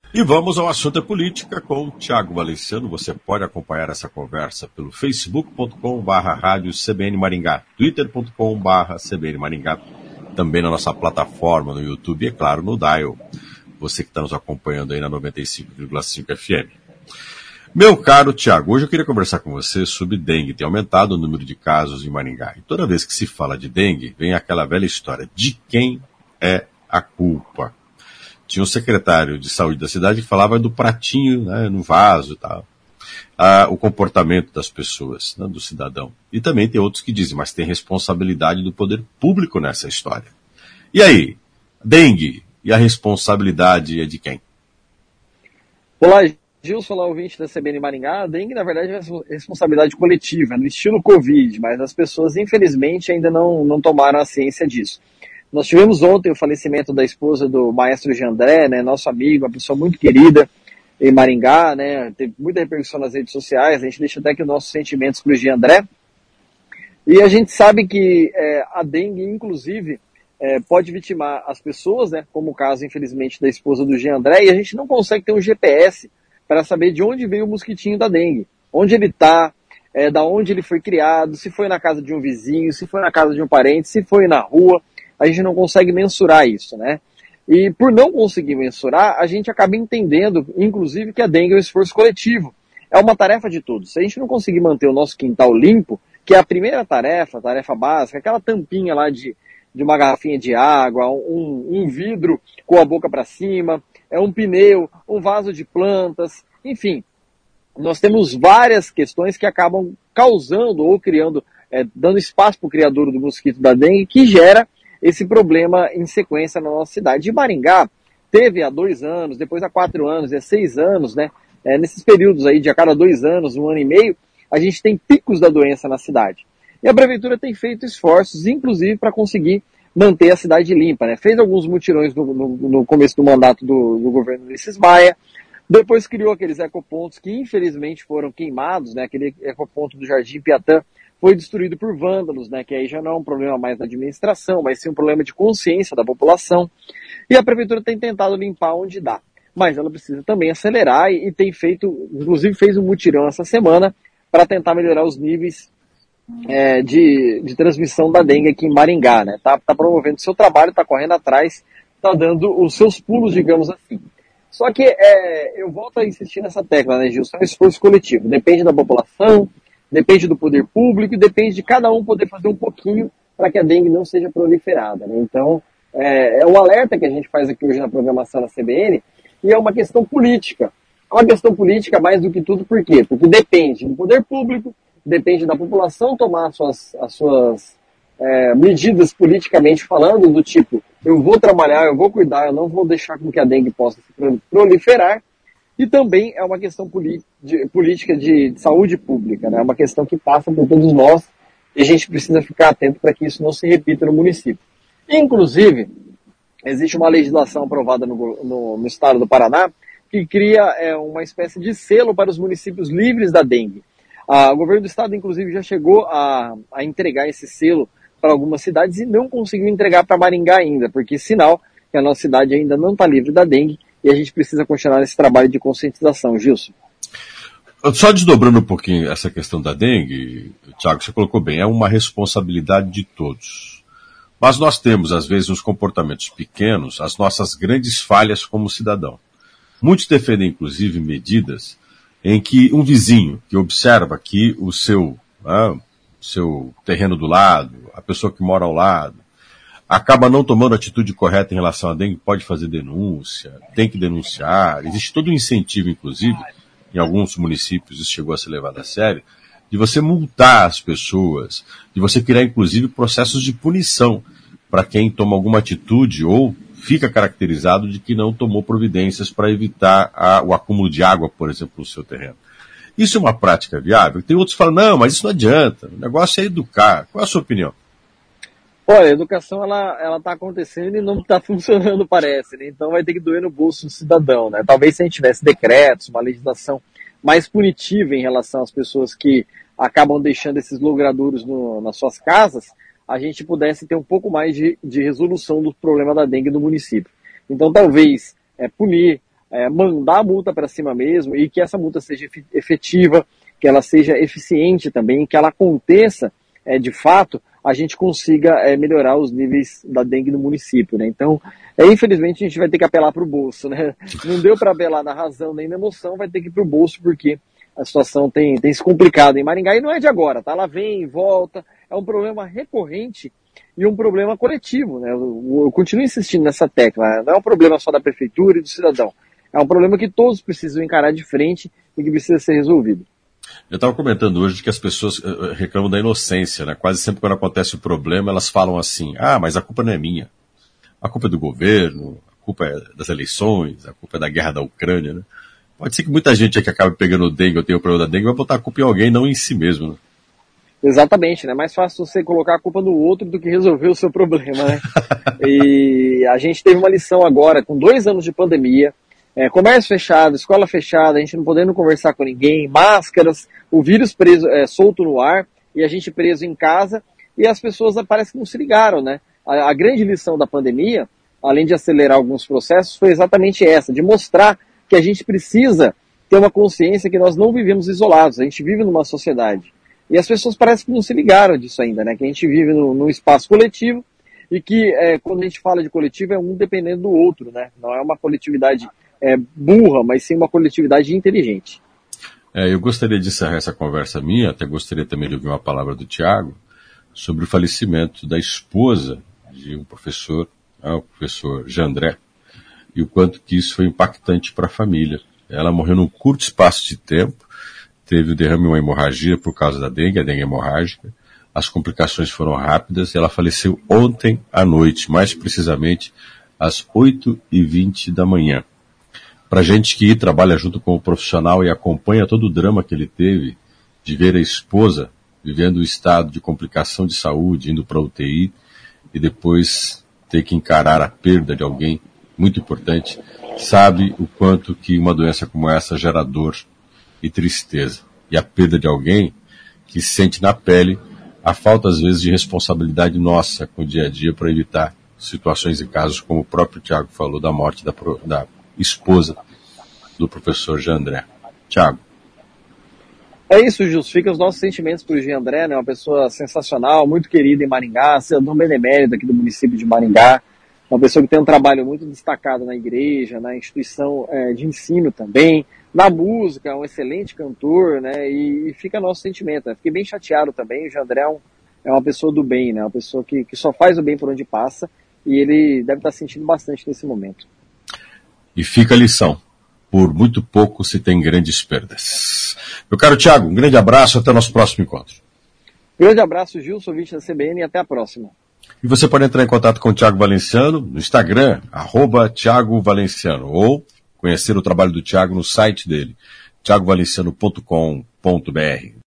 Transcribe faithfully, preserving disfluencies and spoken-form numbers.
E vamos ao assunto é política com o Tiago Valenciano. Você pode acompanhar essa conversa pelo facebook ponto com barra rádio C B N Maringá, twitter ponto com barra C B N Maringá, também na nossa plataforma no YouTube e, é claro, no Dial. Você que está nos acompanhando aí na noventa e cinco vírgula cinco F M. Meu caro Tiago, hoje eu queria conversar com você sobre dengue. Tem aumentado o número de casos em Maringá. E toda vez que se fala de dengue, vem aquela velha história: de quem é a culpa? Tinha um secretário de saúde da cidade que falava do pratinho, né, no vaso e tal. Ah, o comportamento das pessoas, né, do cidadão. E também tem outros que dizem, mas tem responsabilidade do poder público nessa história. E aí, dengue, e a responsabilidade é de quem? Olá, Gilson, olá, ouvinte da C B N Maringá. A dengue, na verdade, é responsabilidade coletiva, no estilo Covid, mas as pessoas, infelizmente, ainda não, não tomaram a ciência disso. Nós tivemos ontem o falecimento da esposa do maestro Jean André, né, nosso amigo, uma pessoa muito querida em Maringá, né, teve muita repercussão nas redes sociais, a gente deixa até aqui os nossos sentimentos para o Jean André. E a gente sabe que é, a dengue, inclusive, é, pode vitimar as pessoas, né, como o caso, infelizmente, da esposa do Jean André, e a gente não consegue ter um G P S para saber de onde veio o mosquitinho da dengue, onde ele está, é, da onde ele foi criado, se foi na casa de um vizinho, se foi na casa de um parente, se foi na rua. A gente não consegue mensurar isso, né? E por não conseguir mensurar, a gente acaba entendendo, inclusive, que a dengue é um esforço coletivo. É uma tarefa de todos. Se a gente não conseguir manter o nosso quintal limpo, que é a primeira tarefa, a tarefa básica, aquela tampinha lá de, de uma garrafinha de água, um, um vidro com a boca para cima, é um pneu, um vaso de plantas, enfim. Nós temos várias questões que acabam causando ou criando, é, dando espaço para o criador do mosquito da dengue, que gera esse problema em sequência na nossa cidade. E Maringá teve há dois anos, depois há quatro anos, há seis anos, né? É, nesses períodos aí de a cada dois anos, um ano e meio, a gente tem picos da doença na cidade. E a prefeitura tem feito esforços, inclusive, para conseguir manter a cidade limpa, né? Fez alguns mutirões no, no, no começo do mandato do, do governo Ulisses Maia, depois criou aqueles ecopontos que infelizmente foram queimados, né? Aquele ecoponto do Jardim Piatã foi destruído por vândalos, né, que aí já não é um problema mais da administração, mas sim um problema de consciência da população. E a prefeitura tem tentado limpar onde dá. Mas ela precisa também acelerar e, e tem feito, inclusive fez um mutirão essa semana para tentar melhorar os níveis é, de, de transmissão da dengue aqui em Maringá, né? Tá, tá promovendo o seu trabalho, tá correndo atrás, tá dando os seus pulos, digamos assim. Só que é, eu volto a insistir nessa tecla, né, Gilson? É um esforço coletivo, depende da população, depende do poder público e depende de cada um poder fazer um pouquinho para que a dengue não seja proliferada, né? Então, é, é um alerta que a gente faz aqui hoje na programação da C B N, e é uma questão política. É uma questão política mais do que tudo, por quê? Porque depende do poder público, depende da população tomar as suas, as suas é, medidas politicamente falando, do tipo, eu vou trabalhar, eu vou cuidar, eu não vou deixar com que a dengue possa se proliferar. E também é uma questão de, política de, de saúde pública, né? É uma questão que passa por todos nós e a gente precisa ficar atento para que isso não se repita no município. Inclusive, existe uma legislação aprovada no, no, no estado do Paraná que cria é, uma espécie de selo para os municípios livres da dengue. Ah, o governo do estado, inclusive, já chegou a, a entregar esse selo para algumas cidades e não conseguiu entregar para Maringá ainda, porque é sinal que a nossa cidade ainda não está livre da dengue. E a gente precisa continuar nesse trabalho de conscientização, Gilson. Só desdobrando um pouquinho essa questão da dengue, Tiago, você colocou bem, é uma responsabilidade de todos. Mas nós temos, às vezes, nos comportamentos pequenos, as nossas grandes falhas como cidadão. Muitos defendem, inclusive, medidas em que um vizinho que observa que o seu, ah, seu terreno do lado, a pessoa que mora ao lado, acaba não tomando a atitude correta em relação à dengue, pode fazer denúncia, tem que denunciar. Existe todo um incentivo, inclusive, em alguns municípios isso chegou a ser levado a sério, de você multar as pessoas, de você criar, inclusive, processos de punição para quem toma alguma atitude ou fica caracterizado de que não tomou providências para evitar a, o acúmulo de água, por exemplo, no seu terreno. Isso é uma prática viável? Tem outros que falam, não, mas isso não adianta, o negócio é educar. Qual é a sua opinião? Olha, a educação, ela, ela tá acontecendo e não está funcionando, parece, né? Então vai ter que doer no bolso do cidadão, né? Talvez se a gente tivesse decretos, uma legislação mais punitiva em relação às pessoas que acabam deixando esses logradouros no, nas suas casas, a gente pudesse ter um pouco mais de, de resolução do problema da dengue no município. Então talvez é, punir é, mandar a multa para cima mesmo e que essa multa seja efetiva, que ela seja eficiente também, que ela aconteça é, de fato, a gente consiga é, melhorar os níveis da dengue no município, né? Então, é, infelizmente, a gente vai ter que apelar para o bolso, né? Não deu para apelar na razão nem na emoção, vai ter que ir para o bolso, porque a situação tem, tem se complicado em Maringá, e não é de agora, tá? Ela vem e volta, é um problema recorrente e um problema coletivo, né? Eu, eu continuo insistindo nessa tecla, não é um problema só da prefeitura e do cidadão, é um problema que todos precisam encarar de frente e que precisa ser resolvido. Eu estava comentando hoje que as pessoas uh, reclamam da inocência, né? Quase sempre quando acontece o problema, elas falam assim, ah, mas a culpa não é minha. A culpa é do governo, a culpa é das eleições, a culpa é da guerra da Ucrânia, né? Pode ser que muita gente que acabe pegando dengue ou tem o problema da dengue vai botar a culpa em alguém, não em si mesmo, né? Exatamente, né? É mais fácil você colocar a culpa no outro do que resolver o seu problema, né? E a gente teve uma lição agora, com dois anos de pandemia, É, comércio fechado, escola fechada, a gente não podendo conversar com ninguém, máscaras, o vírus preso, é, solto no ar e a gente preso em casa e as pessoas parece que não se ligaram, né? A, a grande lição da pandemia, além de acelerar alguns processos, foi exatamente essa, de mostrar que a gente precisa ter uma consciência que nós não vivemos isolados, a gente vive numa sociedade. E as pessoas parecem que não se ligaram disso ainda, né? Que a gente vive no, num espaço coletivo e que é, quando a gente fala de coletivo é um dependendo do outro, né? Não é uma coletividade É, burra, mas sim uma coletividade inteligente. É, eu gostaria de encerrar essa conversa minha, até gostaria também de ouvir uma palavra do Tiago, sobre o falecimento da esposa de um professor, né, o professor Jandré, e o quanto que isso foi impactante para a família. Ela morreu num curto espaço de tempo, teve o derrame, uma hemorragia por causa da dengue, a dengue hemorrágica, as complicações foram rápidas e ela faleceu ontem à noite, mais precisamente às oito e vinte da manhã. Para gente que trabalha junto com o profissional e acompanha todo o drama que ele teve de ver a esposa vivendo o estado de complicação de saúde, indo para a U T I e depois ter que encarar a perda de alguém muito importante, sabe o quanto que uma doença como essa gera dor e tristeza. E a perda de alguém que sente na pele a falta às vezes de responsabilidade nossa com o dia a dia para evitar situações e casos como o próprio Tiago falou da morte da, da esposa do professor Jandré. Tiago. É isso, Gilson. Fica os nossos sentimentos para o Jean André, né? Uma pessoa sensacional, muito querida em Maringá, cidadão benemérito aqui do município de Maringá, uma pessoa que tem um trabalho muito destacado na igreja, na instituição é, de ensino também, na música, um excelente cantor, né? E, e fica nosso sentimento. Né? Fiquei bem chateado também. O Jean André é, um, é uma pessoa do bem, né? Uma pessoa que, que só faz o bem por onde passa e ele deve estar sentindo bastante nesse momento. E fica a lição. Por muito pouco se tem grandes perdas. Meu caro Tiago, um grande abraço, até o nosso próximo encontro. Grande abraço, Gilson, ouvinte da C B N, e até a próxima. E você pode entrar em contato com o Tiago Valenciano no Instagram, arroba Tiago Valenciano, ou conhecer o trabalho do Tiago no site dele, tiago valenciano ponto com ponto br.